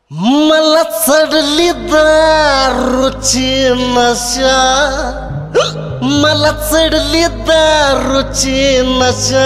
मला चढली दारूची नशा, मला चढली दारूची नशा.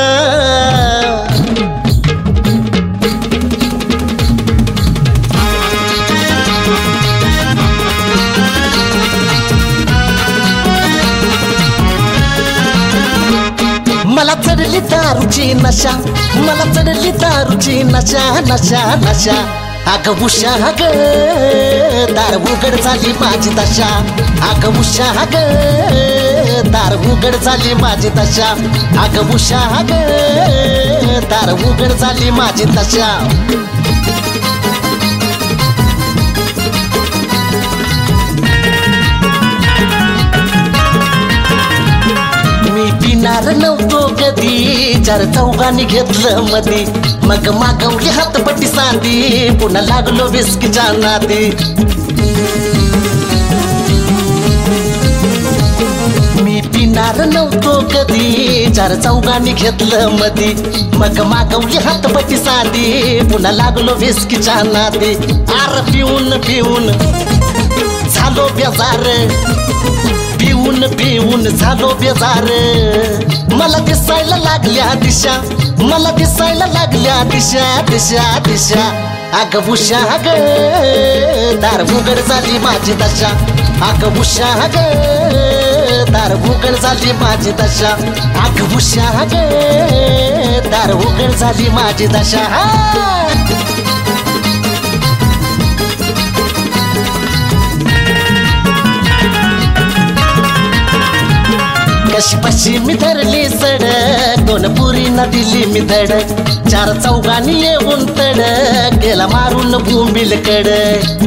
मला चढली दारूची नशा, मला चढली दारूची नशा नशा नशा. अगं उषा ग दार उघड झाली माझी दशा, अगं उषा ग दार उघड झाली माझी दशा, अगं उषा ग दार उघड झाली माझी दशा. मी पिणार नव्हतो कधी, चार चौघांनी घेतलं मधी, मग मागवली हातपट्टी सांदी, पुन्हा लागलो विस्कीच्या नादी. मी पिणार नव्हतो कधी, चार चौघांनी घेतलं मधी, मग मागवली हातपट्टी सांदी, पुन्हा लागलो विस्कीच्या नादी. आर पिऊन पिऊन झालो बेजार, पिऊन पिऊन झालो बेजार. मला दिसायला लागल्या दिशा, मला दिसायला लागल्या दिशा दिशा दिशा. अगं उषा ग दार उघड झाली माझी दशा, अगं उषा ग दार उघड झाली माझी दशा, अगं उषा ग दार उघड झाली माझी दशा. कशी पशी मी धरली सडक, दोन पुरींना दिली मी धडक, चार चौघांनी येऊन तडक, गेला मारून भूमील कडक.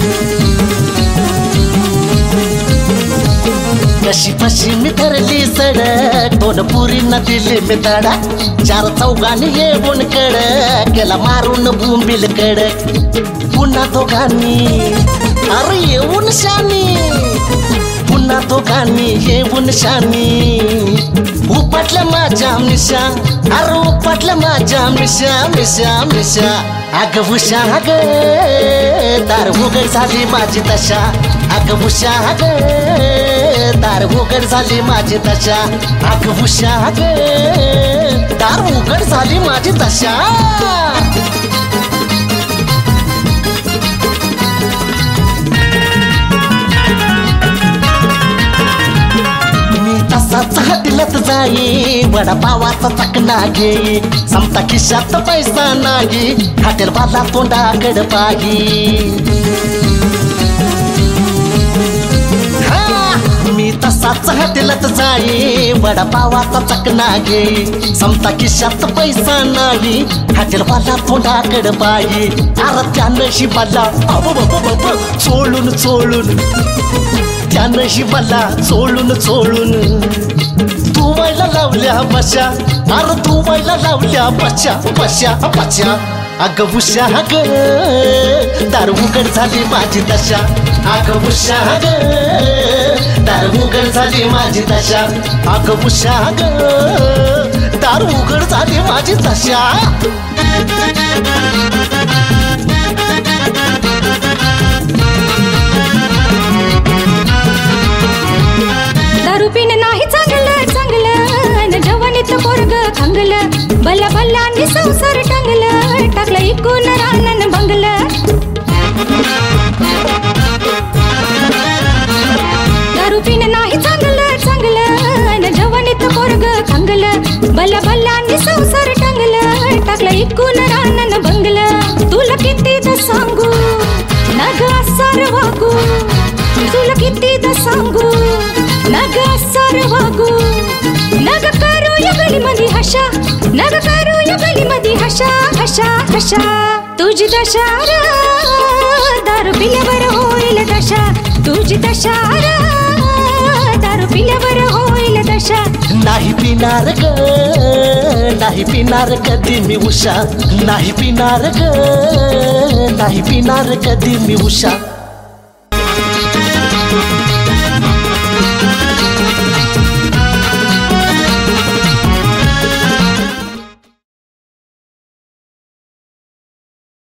कशी पशी मी धरली सडक, दोन पुरींना दिली मी धडक, चार चौघांनी येऊन कडक, गेला मारून भूमील कडक. पुन्हा दोघांनी अरे येऊन शानी, पुन्हा दोघांनी येऊन शानी, उपटल्या माझ्या मिशा, अरे उपटल्या माझ्या मिशा मिशा मिशा. अगं उषा ग दार उघड झाली माझी दशा, अगं उषा ग दार उघड झाली माझी दशा, अगं उषा ग दार उघड झाली माझी दशा. हॉटेलात जाई, वडापावाचा चकना घेई, समता खिशात पैसा नाही, हॉटेल वाला तोंडाकड पाही. मी तसाच हॉटेलात जाई, वडापावाचा चकना घेई, समता खिशात पैसा नाही, हॉटेल वाला तोंडाकड पाही. अरे त्या नशिबाला चोळून चोळून, त्या नशिबाला चोळून चोळून, तू व्हायला लावल्या बशा, अरे तू व्हायला लावल्या बशा बशा बशा. अगं उषा ग दार उघड झाली माझी दशा, अगं उषा ग दार उघड झाली माझी दशा, अगं उषा ग दार उघड झाली माझी दशा. दारू पिणं नाही चांगलं चांगलं, जवानीत पोरग खांगलं, भल्या भल्याने संसार टांगलं, टाकलं इकून रानन बंगलं. दारू पिणं नाही चांगलं चांगलं, जवानीत पोरग खांगलं, भल्या भल्याने संसार टांगलं, टाकलं इकून रानन बंगलं. तुला कितीदा सांगू नग सार वागू, तुला कितीदा सांगू नग सार वागू, नग करू या गलीमध्ये हशा, नग करू या गलीमध्ये हशा हशा हशा. तुझी दशा दारू पिल्यावर होईल दशा, तुझी दशा दारू पिल्यावर होईल दशा. नाही पिणार ग नाही पिणार कधी मी उषा, नाही पिणार ग नाही पिणार कधी मी उषा.